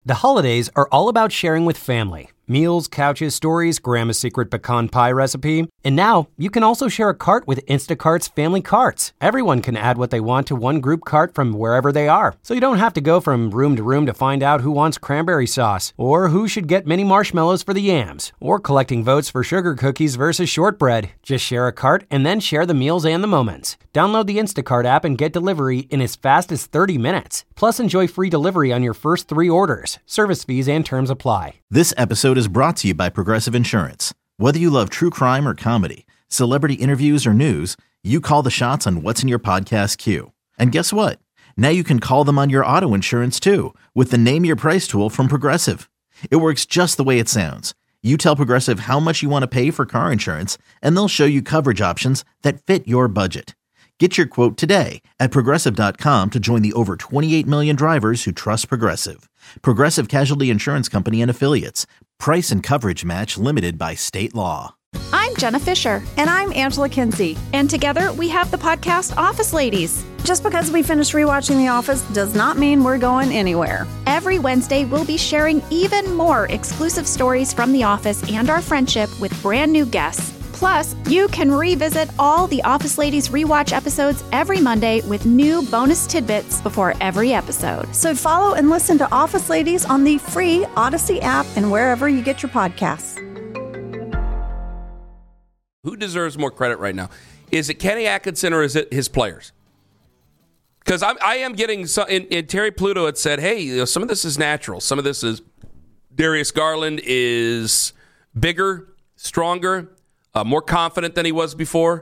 The holidays are all about sharing with family. Meals, couches, stories, Grandma's secret pecan pie recipe. And now, you can also share a cart with Instacart's Family Carts. Everyone can add what they want to one group cart from wherever they are. So you don't have to go from room to find out who wants cranberry sauce, or who should get mini marshmallows for the yams, or collecting votes for sugar cookies versus shortbread. Just share a cart and then share the meals and the moments. Download the Instacart app and get delivery in as fast as 30 minutes. Plus, enjoy free delivery on your first 3 orders. Service fees and terms apply. This episode is brought to you by Progressive Insurance. Whether you love true crime or comedy, celebrity interviews or news, you call the shots on what's in your podcast queue. And guess what? Now you can call them on your auto insurance too with the Name Your Price tool from Progressive. It works just the way it sounds. You tell Progressive how much you want to pay for car insurance, and they'll show you coverage options that fit your budget. Get your quote today at Progressive.com to join the over 28 million drivers who trust Progressive. Progressive Casualty Insurance Company and Affiliates. Price and coverage match limited by state law. I'm Jenna Fisher. And I'm Angela Kinsey. And together we have the podcast Office Ladies. Just because we finished rewatching The Office does not mean we're going anywhere. Every Wednesday, we'll be sharing even more exclusive stories from The Office and our friendship with brand new guests. Plus, you can revisit all the Office Ladies rewatch episodes every Monday with new bonus tidbits before every episode. So follow and listen to Office Ladies on the free Odyssey app and wherever you get your podcasts. Who deserves more credit right now? Is it Kenny Atkinson or is it his players? Because I am getting some, and Terry Pluto had said, hey, some of this is natural. Some of this is Darius Garland is bigger, stronger, more confident than he was before.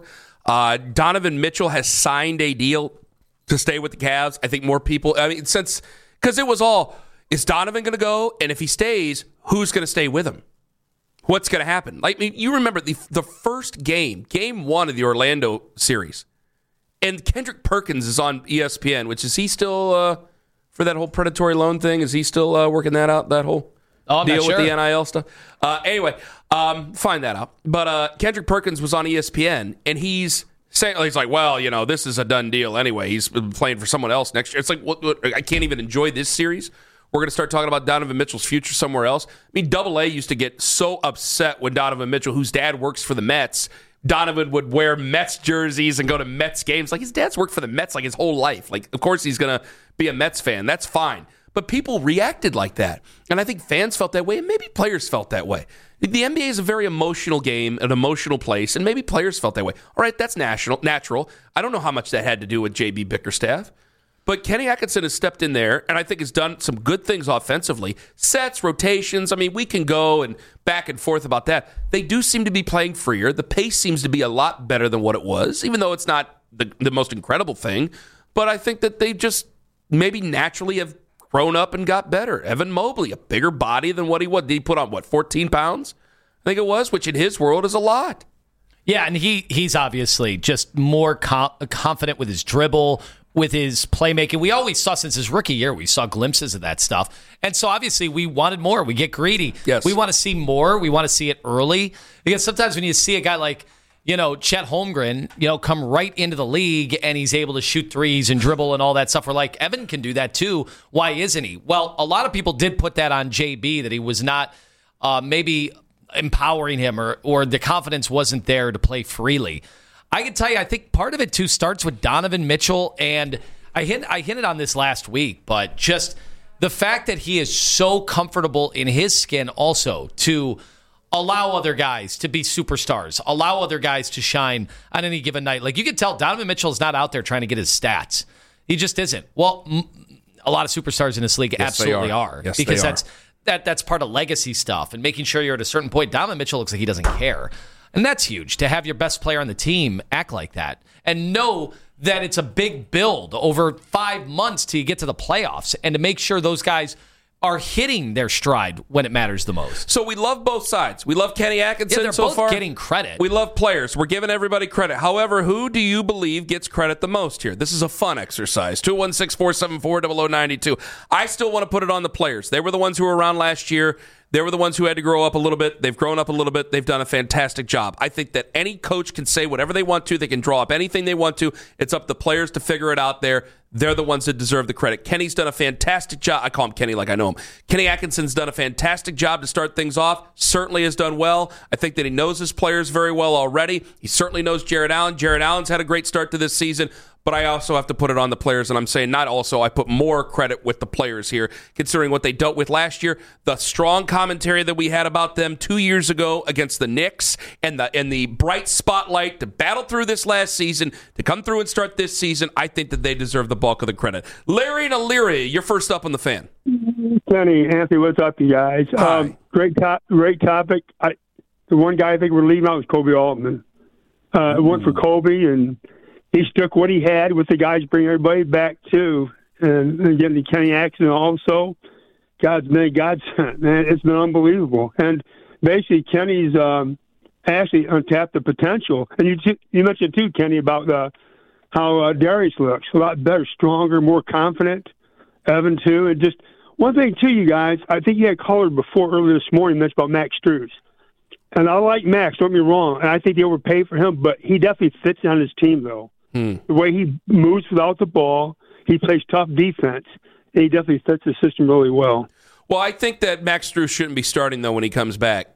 Donovan Mitchell has signed a deal to stay with the Cavs. I think more people, because it was all, is Donovan going to go? And if he stays, who's going to stay with him? What's going to happen? You remember the first game 1 of the Orlando series, and Kendrick Perkins is on ESPN, which is he still, for that whole predatory loan thing, is he still working that out, that whole deal with the NIL stuff? Anyway, find that out. But Kendrick Perkins was on ESPN, and he's saying, he's like, well, this is a done deal anyway. He's playing for someone else next year. It's like, what, I can't even enjoy this series. We're going to start talking about Donovan Mitchell's future somewhere else. I mean, Double A used to get so upset when Donovan Mitchell, whose dad works for the Mets, Donovan would wear Mets jerseys and go to Mets games. Like, his dad's worked for the Mets like his whole life. Like, of course he's going to be a Mets fan. That's fine. But people reacted like that. And I think fans felt that way, and maybe players felt that way. The NBA is a very emotional game, an emotional place, and maybe players felt that way. All right, that's natural. I don't know how much that had to do with J.B. Bickerstaff. But Kenny Atkinson has stepped in there, and I think has done some good things offensively. Sets, rotations, we can go and back and forth about that. They do seem to be playing freer. The pace seems to be a lot better than what it was, even though it's not the most incredible thing. But I think that they just maybe naturally have grown up and got better. Evan Mobley, a bigger body than what he was. Did he put on, 14 pounds? I think it was, which in his world is a lot. Yeah, and he's obviously just more confident with his dribble, with his playmaking. We always saw since his rookie year, we saw glimpses of that stuff. And so obviously we wanted more. We get greedy. Yes. We want to see more. We want to see it early. Because sometimes when you see a guy like, Chet Holmgren, come right into the league and he's able to shoot threes and dribble and all that stuff, we're like, Evan can do that too. Why isn't he? Well, a lot of people did put that on JB, that he was not maybe empowering him or the confidence wasn't there to play freely. I can tell you, I think part of it, too, starts with Donovan Mitchell, and I hinted on this last week, but just the fact that he is so comfortable in his skin also to allow other guys to be superstars, allow other guys to shine on any given night. Like, you can tell Donovan Mitchell is not out there trying to get his stats. He just isn't. Well, a lot of superstars in this league absolutely are. Yes, because they are. that's part of legacy stuff and making sure you're at a certain point. Donovan Mitchell looks like he doesn't care. And that's huge, to have your best player on the team act like that and know that it's a big build over 5 months till you get to the playoffs, and to make sure those guys are hitting their stride when it matters the most. So we love both sides. We love Kenny Atkinson they're so both far. Getting credit. We love players. We're giving everybody credit. However, who do you believe gets credit the most here? This is a fun exercise. 216-474-0092. I still want to put it on the players. They were the ones who were around last year. They were the ones who had to grow up a little bit. They've grown up a little bit. They've done a fantastic job. I think that any coach can say whatever they want to. They can draw up anything they want to. It's up to the players to figure it out there. They're the ones that deserve the credit. Kenny's done a fantastic job. I call him Kenny like I know him. Kenny Atkinson's done a fantastic job to start things off. Certainly has done well. I think that he knows his players very well already. He certainly knows Jared Allen. Jared Allen's had a great start to this season. But I also have to put it on the players, and I'm saying not also. I put more credit with the players here, considering what they dealt with last year, the strong commentary that we had about them 2 years ago against the Knicks, and the bright spotlight to battle through this last season, to come through and start this season. I think that they deserve the bulk of the credit. Larry and O'Leary, you're first up on the Fan. Kenny, Anthony, what's up, you guys? Great topic. The one guy I think we're leaving out was Kobe Altman. It went for Kobe, and he stuck what he had with the guys, bringing everybody back too, and getting the Kenny Atkinson also. God's been a godsend, man. It's been unbelievable. And basically, Kenny's actually untapped the potential. And you mentioned too, Kenny, about how Darius looks a lot better, stronger, more confident. Evan too, and just one thing too, you guys. I think you had called before earlier this morning mentioned about Max Strus. And I like Max, don't get me wrong, and I think they overpaid for him, but he definitely fits on his team, though. The way he moves without the ball, he plays tough defense, and he definitely fits the system really well. Well, I think that Max Strus shouldn't be starting, though, when he comes back.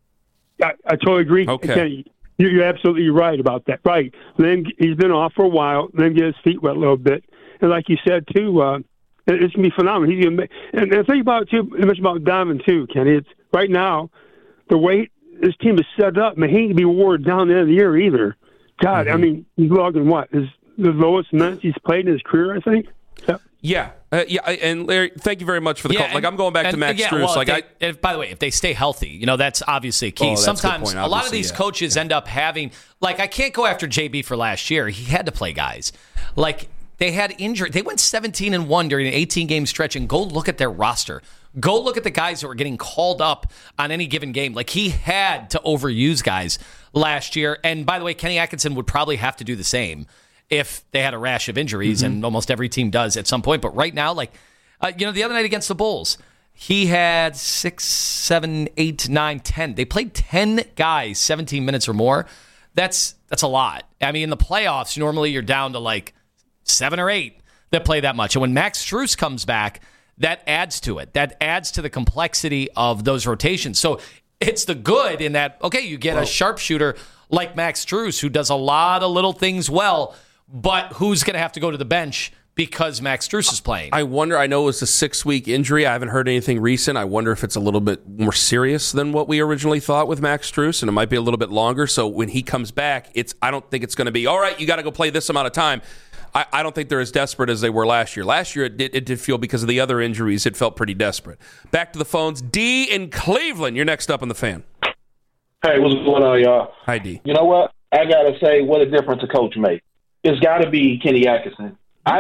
I totally agree. Okay. You're absolutely right about that. Right. Then he's been off for a while, then get his feet wet a little bit. And like you said, too, it's going to be phenomenal. He's gonna and think about it, too, you mentioned about Donovan, too, Kenny. It's right now, the way this team is set up, man, he ain't going to be awarded down the end of the year either. God, I mean, he's logging what? Is the lowest minutes he's played in his career, I think? Yeah. And Larry, thank you very much for the call. I'm going back to Max Strus. Well, by the way, if they stay healthy, that's obviously a key. Sometimes a lot of these coaches end up having, I can't go after JB for last year. He had to play guys. They had injury. They went 17-1 during an 18-game stretch, and go look at their roster. Go look at the guys that were getting called up on any given game. He had to overuse guys last year. And by the way, Kenny Atkinson would probably have to do the same if they had a rash of injuries, and almost every team does at some point. But right now, the other night against the Bulls, he had 6, 7, 8, 9, 10. They played 10 guys 17 minutes or more. That's a lot. I mean, in the playoffs, normally you're down to 7 or 8 that play that much. And when Max Strus comes back, that adds to it. That adds to the complexity of those rotations. So it's the good in that, okay, you get a sharpshooter like Max Strus who does a lot of little things well, but who's going to have to go to the bench because Max Strus is playing? I wonder, I know it was a 6-week injury. I haven't heard anything recent. I wonder if it's a little bit more serious than what we originally thought with Max Strus, and it might be a little bit longer. So when he comes back, I don't think it's going to be, all right, you got to go play this amount of time. I don't think they're as desperate as they were last year. Last year, it did feel, because of the other injuries, it felt pretty desperate. Back to the phones. D in Cleveland. You're next up on the Fan. Hey, what's going on, y'all? Hi, D. You know what? I got to say, what a difference a coach makes. It's got to be Kenny Atkinson.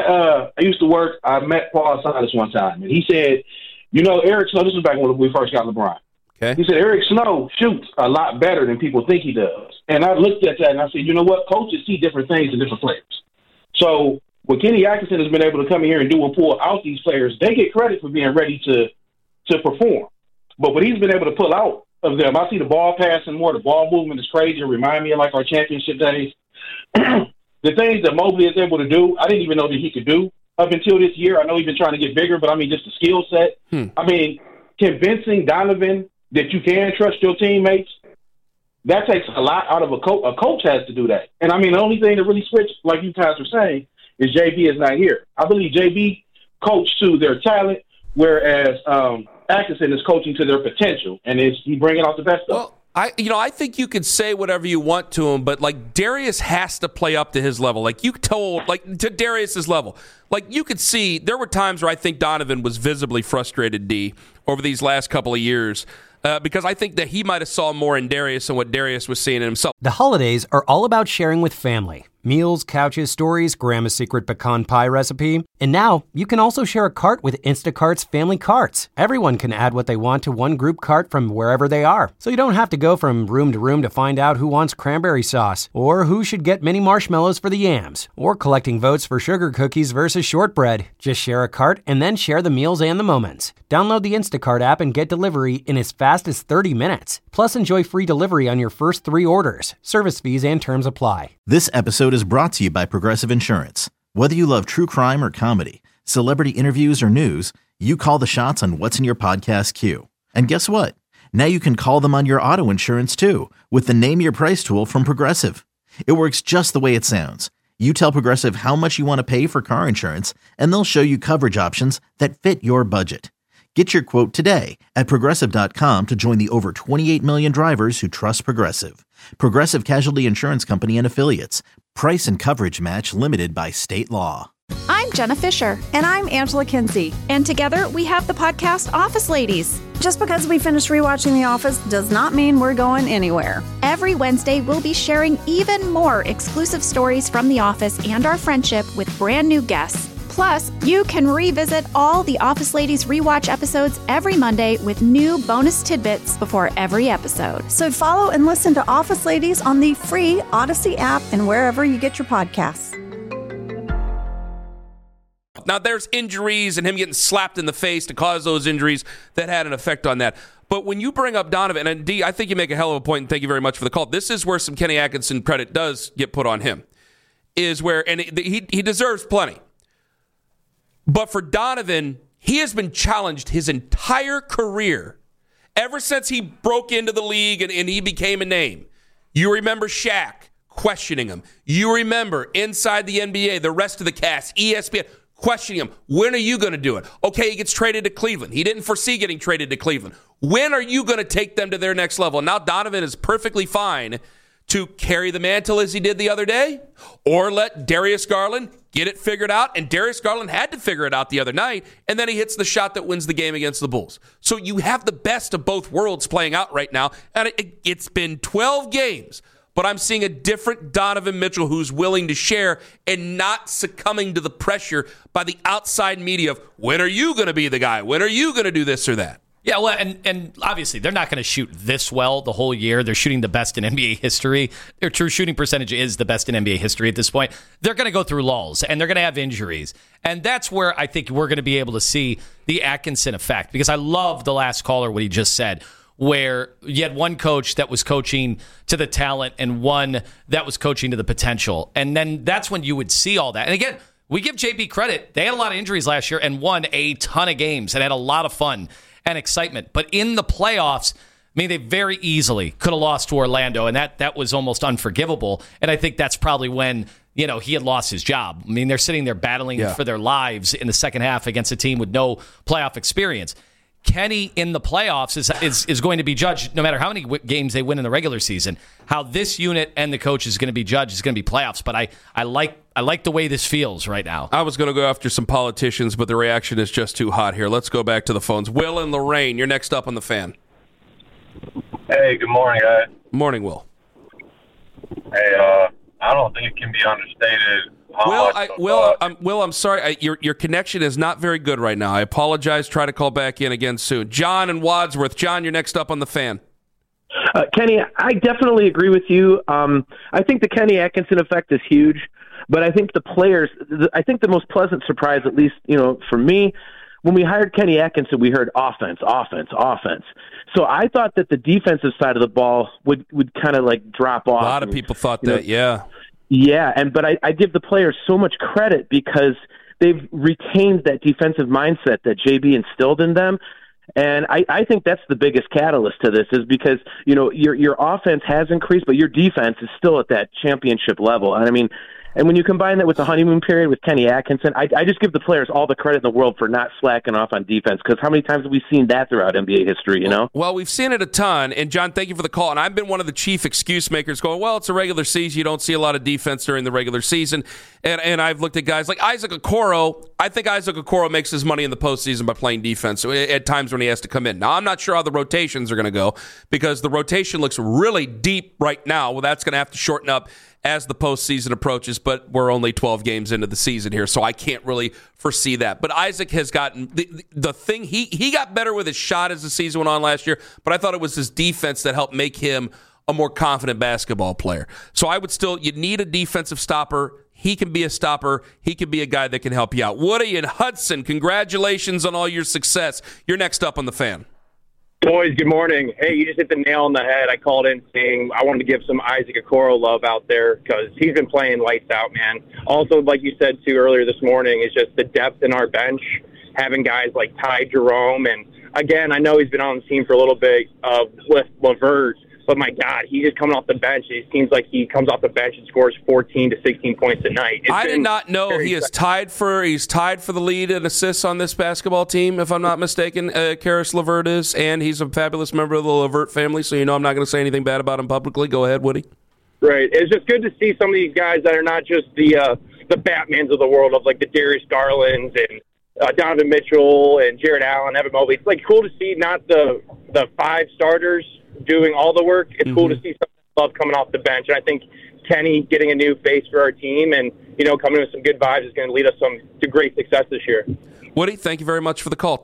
I used to work, I met Paul Silas one time, and he said, Eric Snow, this was back when we first got LeBron. Okay. He said, Eric Snow shoots a lot better than people think he does. And I looked at that and I said, you know what? Coaches see different things in different players. So when Kenny Atkinson has been able to come in here and do and pull out these players, they get credit for being ready to perform. But what he's been able to pull out of them, I see the ball passing more, the ball movement is crazy. It reminds me of our championship days. The things that Mobley is able to do, I didn't even know that he could do up until this year. I know he's been trying to get bigger, but just the skill set. I mean, convincing Donovan that you can trust your teammates, that takes a lot out of a coach. A coach has to do that. And the only thing that really switched, like you guys were saying, is JB is not here. I believe JB coached to their talent, whereas Atkinson is coaching to their potential, and he's bringing out the best of them. I think you could say whatever you want to him, but Darius has to play up to his level. To Darius's level. You could see there were times where I think Donovan was visibly frustrated, D, over these last couple of years. because I think that he might have saw more in Darius than what Darius was seeing in himself. The holidays are all about sharing with family. Meals, couches, stories, Grandma's secret pecan pie recipe. And now, you can also share a cart with Instacart's family carts. Everyone can add what they want to one group cart from wherever they are. So you don't have to go from room to room to find out who wants cranberry sauce, or who should get mini marshmallows for the yams, or collecting votes for sugar cookies versus shortbread. Just share a cart and then share the meals and the moments. Download the Instacart app and get delivery in as fast as 30 minutes. Plus, enjoy free delivery on your first 3 orders. Service fees and terms apply. This episode is brought to you by Progressive Insurance. Whether you love true crime or comedy, celebrity interviews or news, you call the shots on what's in your podcast queue. And guess what? Now you can call them on your auto insurance too with the Name Your Price tool from Progressive. It works just the way it sounds. You tell Progressive how much you want to pay for car insurance, and they'll show you coverage options that fit your budget. Get your quote today at Progressive.com to join the over 28 million drivers who trust Progressive. Progressive Casualty Insurance Company and Affiliates. Price and coverage match limited by state law. I'm Jenna Fisher. And I'm Angela Kinsey. And together we have the podcast Office Ladies. Just because we finished rewatching The Office does not mean we're going anywhere. Every Wednesday, we'll be sharing even more exclusive stories from The Office and our friendship with brand new guests. Plus, you can revisit all the Office Ladies rewatch episodes every Monday with new bonus tidbits before every episode. So follow and listen to Office Ladies on the free Odyssey app and wherever you get your podcasts. Now, there's injuries and him getting slapped in the face to cause those injuries that had an effect on that. But when you bring up Donovan, and D, I think you make a hell of a point, and thank you very much for the call. This is where some Kenny Atkinson credit does get put on him, is where, and he deserves plenty. But for Donovan, he has been challenged his entire career, ever since he broke into the league and he became a name. You remember Shaq questioning him. You remember inside the NBA, the rest of the cast, ESPN, questioning him. When are you going to do it? Okay, he gets traded to Cleveland. He didn't foresee getting traded to Cleveland. When are you going to take them to their next level? And now Donovan is perfectly fine to carry the mantle as he did the other day, or let Darius Garland get it figured out. And Darius Garland had to figure it out the other night, and then he hits the shot that wins the game against the Bulls. So you have the best of both worlds playing out right now, and it's been 12 games, but I'm seeing a different Donovan Mitchell who's willing to share and not succumbing to the pressure by the outside media of, when are you going to be the guy? When are you going to do this or that? Yeah, well, and obviously they're not going to shoot this well the whole year. They're shooting the best in NBA history. Their true shooting percentage is the best in NBA history at this point. They're going to go through lulls, and they're going to have injuries. And that's where I think we're going to be able to see the Atkinson effect, because I love the last caller, what he just said, where you had one coach that was coaching to the talent and one that was coaching to the potential. And then that's when you would see all that. And again, we give JB credit. They had a lot of injuries last year and won a ton of games and had a lot of fun and excitement. But in the playoffs, I mean, they very easily could have lost to Orlando, and that was almost unforgivable. And I think that's probably when, he had lost his job. I mean, they're sitting there battling for their lives in the second half against a team with no playoff experience. Kenny in the playoffs is going to be judged, no matter how many games they win in the regular season. How this unit and the coach is going to be judged is going to be playoffs. But I like the way this feels right now. I was going to go after some politicians, but the reaction is just too hot here. Let's go back to the phones. Will and Lorraine, you're next up on the Fan. Hey, good morning, guys. Morning, Will. Hey, I don't think it can be understated. Will, I'm sorry. Your connection is not very good right now. I apologize. Try to call back in again soon. John and Wadsworth. John, you're next up on the Fan. Kenny, I definitely agree with you. I think the Kenny Atkinson effect is huge, but I think the players, I think the most pleasant surprise, at least, for me, when we hired Kenny Atkinson, we heard offense. So I thought that the defensive side of the ball would kind of like drop off. A lot of people thought that, yeah. Yeah, but I give the players so much credit because they've retained that defensive mindset that JB instilled in them. And I think that's the biggest catalyst to this, is because, your offense has increased, but your defense is still at that championship level. And I mean, And when you combine that with the honeymoon period with Kenny Atkinson, I just give the players all the credit in the world for not slacking off on defense, because how many times have we seen that throughout NBA history, you know? Well, we've seen it a ton, and John, thank you for the call. And I've been one of the chief excuse makers going, well, it's a regular season. You don't see a lot of defense during the regular season. And I've looked at guys like Isaac Okoro. I think Isaac Okoro makes his money in the postseason by playing defense at times when he has to come in. Now, I'm not sure how the rotations are going to go, because the rotation looks really deep right now. Well, that's going to have to shorten up as the postseason approaches, but we're only 12 games into the season here, so I can't really foresee that. But Isaac has gotten the thing. He got better with his shot as the season went on last year, but I thought it was his defense that helped make him a more confident basketball player. So I would still, you need a defensive stopper. He can be a stopper. He can be a guy that can help you out. Woody and Hudson, congratulations on all your success. You're next up on The Fan. Boys, good morning. Hey, you just hit the nail on the head. I called in saying I wanted to give some Isaac Okoro love out there because he's been playing lights out, man. Also, like you said, too, earlier this morning, is just the depth in our bench, having guys like Ty Jerome. And, again, I know he's been on the team for a little bit with LeVert, but, my God, he's just coming off the bench. It seems like he comes off the bench and scores 14 to 16 points a night. I did not know he is tied for the lead in assists on this basketball team, if I'm not mistaken. Karis LeVert is, and he's a fabulous member of the LeVert family, so you know I'm not going to say anything bad about him publicly. Go ahead, Woody. Right. It's just good to see some of these guys that are not just the Batmans of the world, of like the Darius Garlands and Donovan Mitchell and Jared Allen, Evan Mobley. It's like cool to see not the five starters doing all the work. It's cool to see some love coming off the bench. And I think Kenny getting a new face for our team and, you know, coming with some good vibes is going to lead us to great success this year. Woody, thank you very much for the call.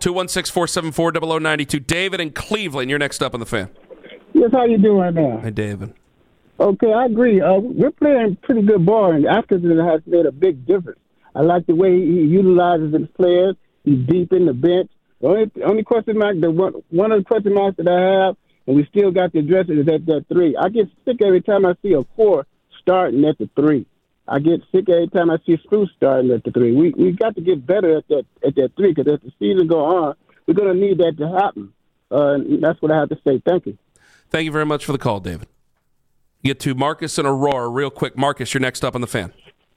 216-474-0092. David in Cleveland, you're next up on The Fan. Yes, how you doing now? Hi, David. Okay, I agree. We're playing pretty good ball, and Atkinson has made a big difference. I like the way he utilizes his players. He's deep in the bench. The only question mark, one of the question marks that I have, and we still got to address it, is at that three. I get sick every time I see a four starting at the three. I get sick every time I see Spruce starting at the three. We got to get better at that three, because as the season go on, we're going to need that to happen. That's what I have to say. Thank you. Thank you very much for the call, David. Get to Marcus and Aurora real quick. Marcus, you're next up on The Fan.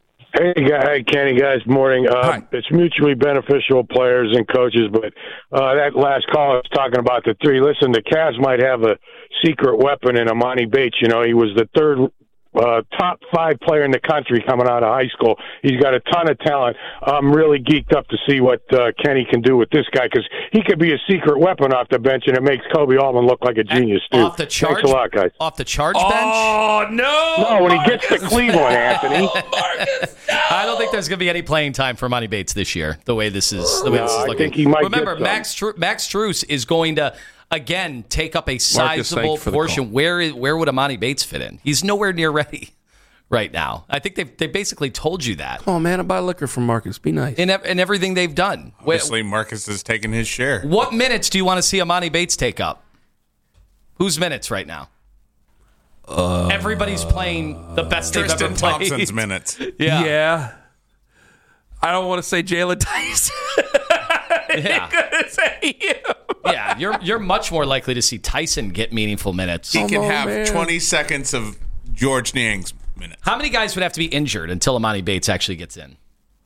Hey, Kenny, guys. Morning. It's mutually beneficial, players and coaches, but that last call was talking about the three. Listen, the Cavs might have a secret weapon in Amani Bates. You know, he was the third top 5 player in the country coming out of high school. He's got a ton of talent. I'm really geeked up to see what Kenny can do with this guy, because he could be a secret weapon off the bench, and it makes Kobe Allman look like a genius, too. Off the charge? Thanks a lot, guys. Off the charge bench? Oh, no! No, when he gets to Cleveland, Anthony. Marcus, no! I don't think there's going to be any playing time for Monty Bates this year, the way this is looking. I think he might. Remember, Max Strus is going to, again, take up a sizable portion. Where would Amani Bates fit in? He's nowhere near ready right now. I think they basically told you that. Oh, man, I buy liquor from Marcus. Be nice. In everything they've done. Obviously, Marcus has taken his share. What minutes do you want to see Amani Bates take up? Whose minutes right now? Everybody's playing the best they've ever played. Thompson's minutes. Yeah. I don't want to say Jalen Tyson. Yeah. Gonna say you. Yeah, you're much more likely to see Tyson get meaningful minutes. He can have 20 seconds of George Niang's minutes. How many guys would have to be injured until Amani Bates actually gets in?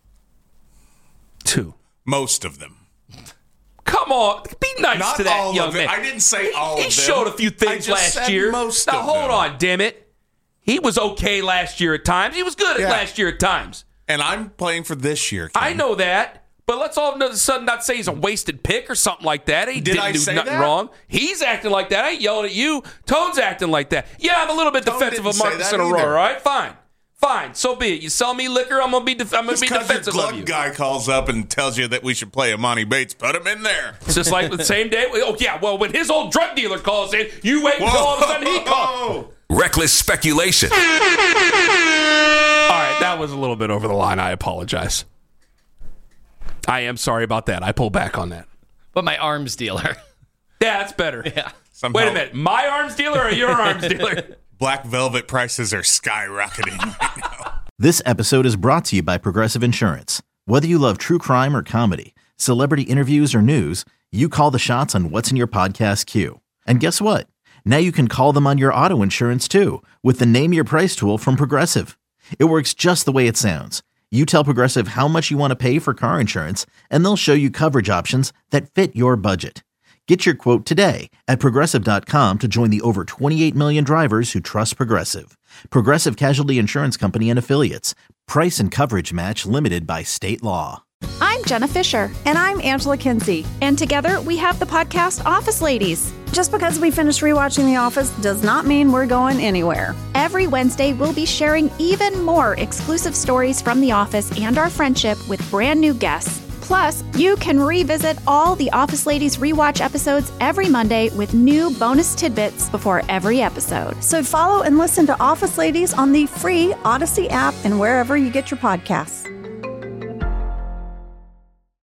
2. Most of them. Come on, be nice Not to that all young of it. man. I didn't say all of them. He showed a few things last year. Most now of hold them. on, damn it. He was okay last year at times. He was good at last year at times. And I'm playing for this year, Ken. I know that. But let's all of a sudden not say he's a wasted pick or something like that. He didn't do nothing wrong. He's acting like that. I ain't yelling at you. Tone's acting like that. Yeah, I'm a little bit defensive of Marcus and Aurora, all right? Fine. So be it. You sell me liquor, I'm gonna be defensive your glug of you. Guy calls up and tells you that we should play Amani Bates. Put him in there. It's just like the same day. Oh, yeah, well, when his old drug dealer calls in, you wait until all of a sudden he calls. Reckless speculation. All right, that was a little bit over the line. I apologize. I am sorry about that. I pull back on that. But my arms dealer. Yeah, that's better. Yeah. Somehow, wait a minute. My arms dealer or your arms dealer? Black Velvet prices are skyrocketing right now. This episode is brought to you by Progressive Insurance. Whether you love true crime or comedy, celebrity interviews or news, you call the shots on what's in your podcast queue. And guess what? Now you can call them on your auto insurance too with the Name Your Price tool from Progressive. It works just the way it sounds. You tell Progressive how much you want to pay for car insurance, and they'll show you coverage options that fit your budget. Get your quote today at Progressive.com to join the over 28 million drivers who trust Progressive. Progressive Casualty Insurance Company and Affiliates. Price and coverage match limited by state law. I'm Jenna Fisher. And I'm Angela Kinsey. And together we have the podcast Office Ladies. Just because we finished rewatching The Office does not mean we're going anywhere. Every Wednesday, we'll be sharing even more exclusive stories from The Office and our friendship with brand new guests. Plus, you can revisit all the Office Ladies rewatch episodes every Monday with new bonus tidbits before every episode. So follow and listen to Office Ladies on the free Odyssey app and wherever you get your podcasts.